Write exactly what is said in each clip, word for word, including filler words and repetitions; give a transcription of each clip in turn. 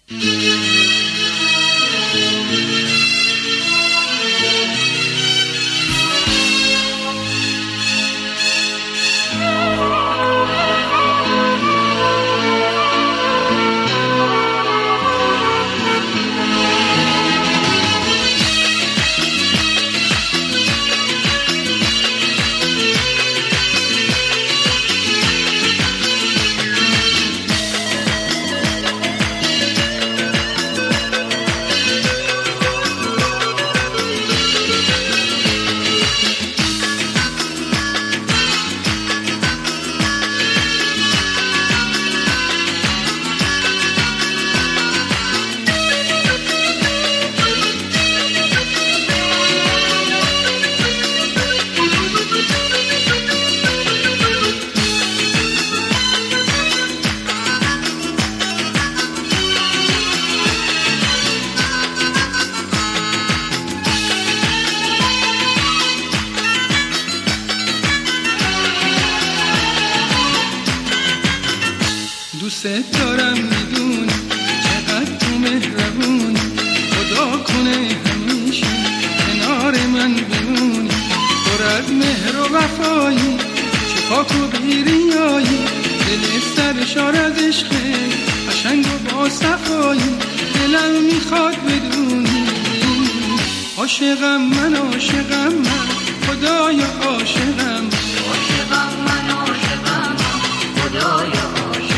دوست دارم میدونی چقدر تو مهربونی، خدا کنه همیشه کنار من بمونی. پر از مهر و وفایی، چه پاک و بیریایی، دل سرشار از عشقه قشنگ و با صفایی. دلم میخواد بدونی عاشقم من، عاشقم من، خدایا عاشقم. عاشقم من، عاشقم من، خدایا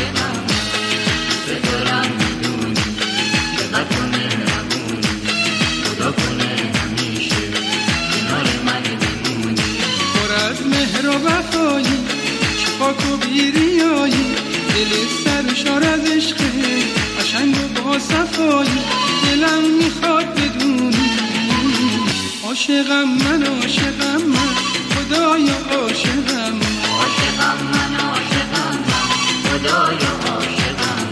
مهر و وفایی، چه پاک و بیریایی، دل سرشار از عشقه قشنگ و با صفایی. دلم میخواد بدونی عاشقم من، عاشقم من، خدایا عاشقم. عاشقم من، عاشقم من، خدایا عاشقم.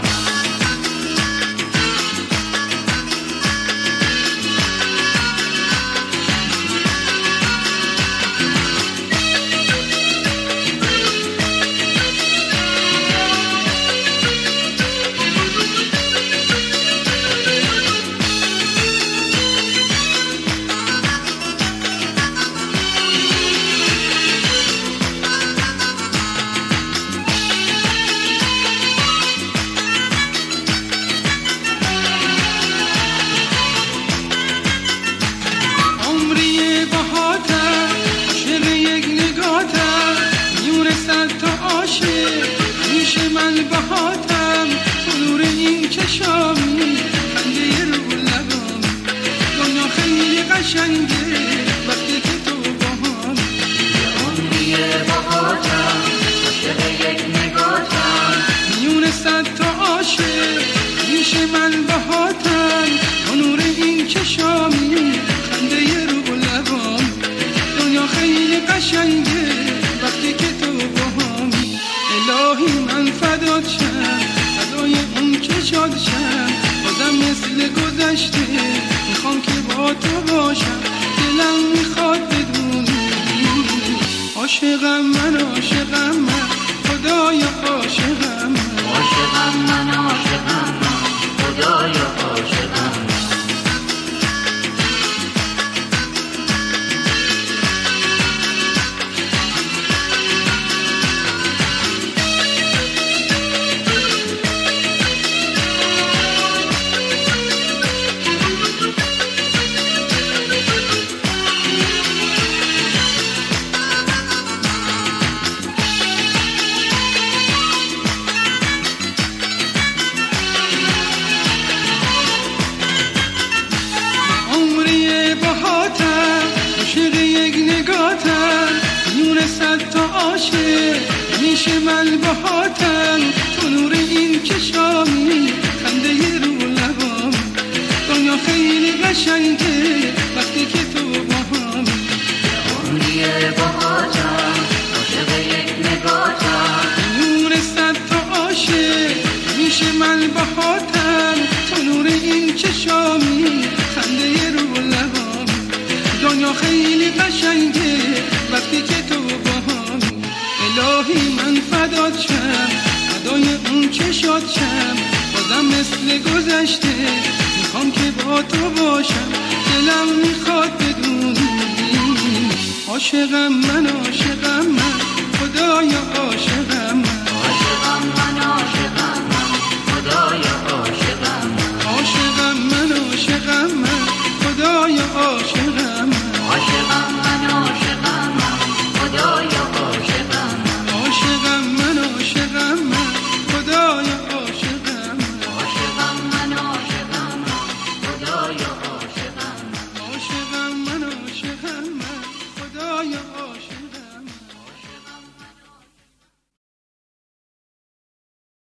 همیشه من بهاتم تو نور این چشامی، خنده رو لبام. دنیا خیلی قشنگه وقتی که تو باهامی. عمری بهاتم عاشق یک نگاتم، میون صد تا عاشق همیشه من بهاتم تو نور این چشامی، خنده رو لبام. دنیا خیلی قشنگه وقتی که تو باهامی. الهی من فدات شم، فدای اون که شاد شم، بازم مثل گذشته میخوام که با تو باشم. دلم میخواد بدونی عاشقم من، عاشقم من، خدایا عاشقم. عاشقم من، عاشقم من، خدایا عاشقم. همیشه من بهاتم تو نور این چشامی، خنده رو لبام. دنیا خیلی قشنگه وقتی که تو باهامی. عمری بهاتم عاشق یک نگاتم، نور صد تا عاشق همیشه من بهاتم تو نور این چشامی، خنده رو لبام. دنیا خیلی قشنگه وقتی که تو باهامی. الهی من فدات شم، فدای اون که شاد شم، بازم من مثل گذشته میخوام که با تو باشم، دلم میخواد بدونی عاشقم من، عاشقم من.